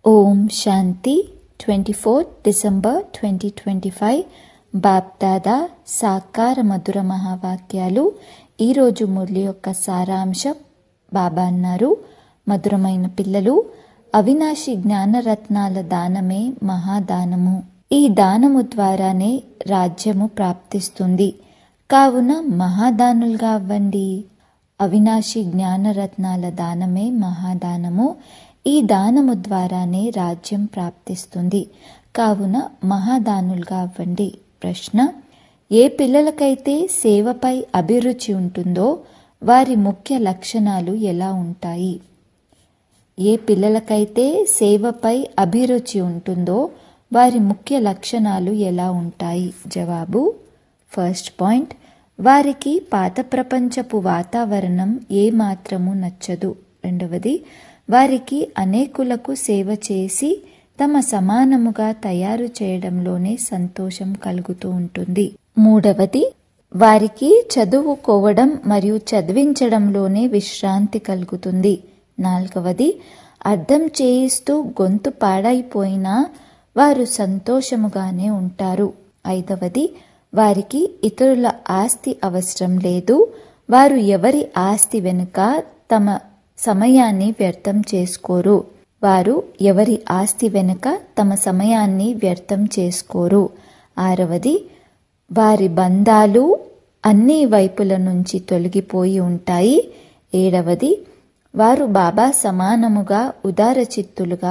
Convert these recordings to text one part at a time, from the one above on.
ఓం శాంతి 24 December 2025 BapDada సాకార మధుర మహావాక్యాలు. ఈరోజు మురళి యొక్క సారాంశం. బాబా అన్నారు, మధురమైన పిల్లలు, అవినాశి జ్ఞానరత్నాల దానమే మహాదానము. ఈ దానము ద్వారానే రాజ్యము ప్రాప్తిస్తుంది. కావున మహాదానులుగా అవ్వండి. అవినాశి జ్ఞానరత్నాల దానమే మహాదానము. ఈ దానము ద్వారానే రాజ్యం ప్రాప్తిస్తుంది. కావున మహాదానులుగా అవ్వండి. ప్రశ్న: ఏ పిల్లలకైతే సేవపై అభిరుచి ఉంటుందో వారి ముఖ్య లక్షణాలు ఎలా ఉంటాయి? ఏ పిల్లలకైతే సేవపై అభిరుచి ఉంటుందో వారి ముఖ్య లక్షణాలు ఎలా ఉంటాయి? జవాబు: ఫస్ట్ పాయింట్, వారికి పాత ప్రపంచపు వాతావరణం ఏమాత్రము నచ్చదు. రెండవది, వారికి అనేకులకు సేవ చేసి తమ సమానముగా తయారు చేయడంలోనే సంతోషం కలుగుతూ ఉంటుంది. మూడవది, వారికి చదువుకోవడం మరియు చదివించడంలోనే విశ్రాంతి కలుగుతుంది. నాలుగవది, అర్థం చేయిస్తూ గొంతు పాడైపోయినా వారు సంతోషముగానే ఉంటారు. ఐదవది, వారికి ఇతరుల ఆస్తి అవసరం లేదు. వారు ఎవరి ఆస్తి వెనుక తమ సమయాన్ని వ్యర్థం చేసుకోరు. ఆరవది, వారి బంధాలు అన్ని వైపుల నుంచి తొలగిపోయి ఉంటాయి. ఏడవది, వారు బాబా సమానముగా ఉదారచిత్తులుగా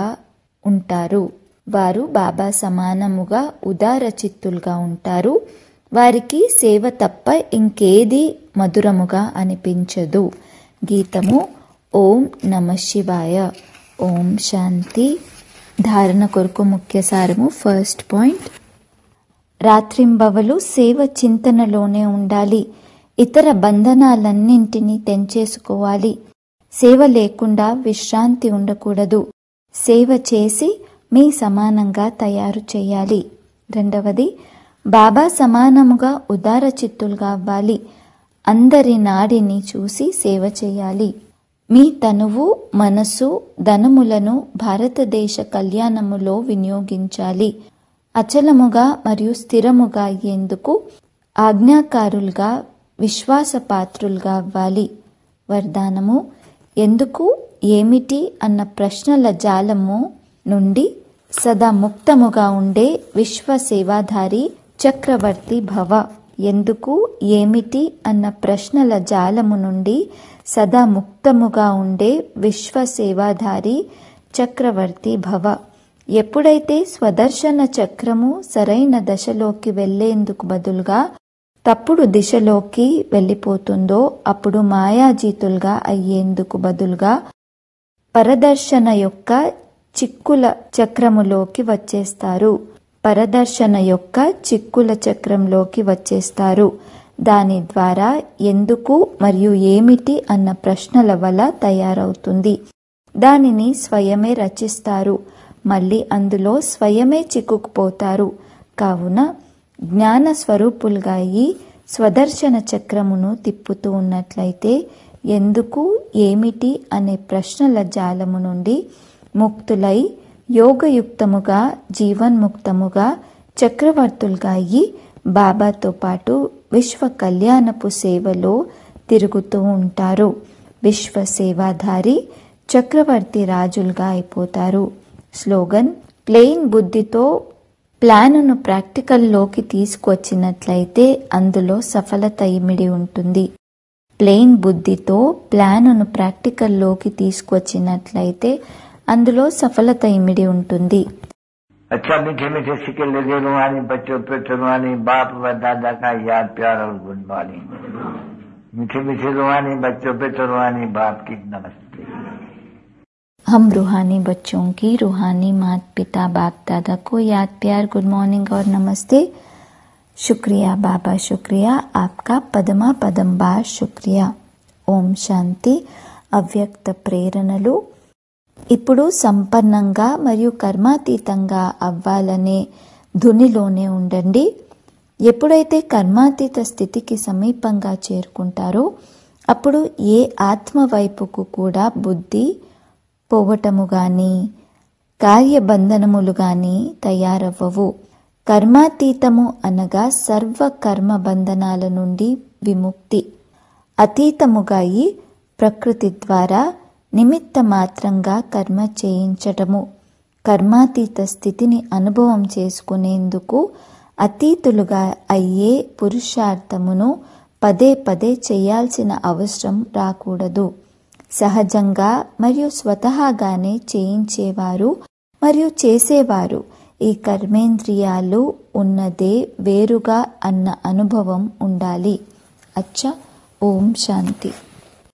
ఉంటారు. వారికి సేవ తప్ప ఇంకేది మధురముగా అనిపించదు. గీతము: ఓం నమ శివాయ. ఓం శాంతి. ధారణ కొరకు ముఖ్య సారము. ఫస్ట్ పాయింట్, రాత్రింబవలు సేవ చింతనలోనే ఉండాలి. ఇతర బంధనాలన్నింటినీ తెంచేసుకోవాలి. సేవ లేకుండా విశ్రాంతి ఉండకూడదు. సేవ చేసి మీ సమానంగా తయారు చేయాలి. రెండవది, బాబా సమానముగా ఉదార చిత్తులుగా అవ్వాలి. అందరి నాడిని చూసి సేవ చేయాలి. మీ తనువు, మనసు, ధనములను భారతదేశ కళ్యాణములో వినియోగించాలి. అచలముగా మరియు స్థిరముగా అయ్యేందుకు ఆజ్ఞాకారులుగా, విశ్వాసపాత్రులుగా అవ్వాలి. వరదానము: ఎందుకు, ఏమిటి అన్న ప్రశ్నల జాలము నుండి సదా ముక్తముగా ఉండే విశ్వ సేవాధారి చక్రవర్తి భవ. ఎందుకు, ఏమిటి అన్న ప్రశ్నల జాలము నుండి సదా ముక్తముగా ఉండే విశ్వ సేవాధారి చక్రవర్తి భవ. ఎప్పుడైతే స్వదర్శన చక్రము సరైన దశలోకి వెళ్లేందుకు బదులుగా తప్పుడు దిశలోకి వెళ్ళిపోతుందో అప్పుడు మాయాజీతులుగా అయ్యేందుకు బదులుగా పరదర్శన యొక్క చిక్కుల చక్రంలోకి వచ్చేస్తారు. దాని ద్వారా ఎందుకు మరియు ఏమిటి అన్న ప్రశ్నల వల్ల తయారవుతుంది. దానిని స్వయమే రచిస్తారు. మళ్ళీ అందులో స్వయమే చిక్కుకుపోతారు. కావున జ్ఞాన స్వరూపులుగా అయి స్వదర్శన చక్రమును తిప్పుతూ ఉన్నట్లయితే ఎందుకు, ఏమిటి అనే ప్రశ్నల జాలము నుండి ముక్తులై యోగయుక్తముగా, జీవన్ముక్తముగా చక్రవర్తులుగా అయ్యి బాబాతో పాటు విశ్వ కళ్యాణపు సేవలో తిరుగుతూ ఉంటారు. విశ్వ సేవాధారి చక్రవర్తి రాజులుగా అయిపోతారు. స్లోగన్: ప్లెయిన్ బుద్ధితో ప్లానును ప్రాక్టికల్లోకి తీసుకొచ్చినట్లయితే అందులో సఫలత ఇమిడి ఉంటుంది. ప్లెయిన్ బుద్ధితో ప్లానును ప్రాక్టికల్లోకి తీసుకొచ్చినట్లయితే అందులో సఫలత ఇమిడి ఉంటుంది. अच्छा मीठे मीठे सिक्के लगे रूहानी बच्चों पे रूहानी बाप व दादा का याद प्यार और गुड मॉर्निंग। मीठे मीठे रूहानी बच्चों पे रूहानी बाप की नमस्ते। हम रूहानी बच्चों की रूहानी माता पिता बाप दादा को याद प्यार गुड मॉर्निंग और नमस्ते। शुक्रिया बाबा, शुक्रिया आपका पदमा पदम बार शुक्रिया. ఓం శాంతి. అవ్యక్త ప్రేరణలు. ఇప్పుడు సంపన్నంగా మరియు కర్మాతీతంగా అవ్వాలనే ధునిలోనే ఉండండి. ఎప్పుడైతే కర్మాతీత స్థితికి సమీపంగా చేరుకుంటారో అప్పుడు ఏ ఆత్మ వైపుకు కూడా బుద్ధి పోవటము గాని కార్యబంధనములుగాని తయారవ్వవు. కర్మాతీతము అనగా సర్వ కర్మ బంధనాల నుండి విముక్తి. అతీతముగా ప్రకృతి ద్వారా నిమిత్త మాత్రంగా కర్మ చేయించటము. కర్మాతీత స్థితిని అనుభవం చేసుకునేందుకు అతీతులుగా అయ్యే పురుషార్థమును పదే పదే చేయాల్సిన అవసరం రాకూడదు. సహజంగా మరియు స్వతహాగానే చేయించేవారు మరియు చేసేవారు ఈ కర్మేంద్రియాలు ఉన్నదే వేరుగా అన్న అనుభవం ఉండాలి. అచ్చా. ఓం శాంతి.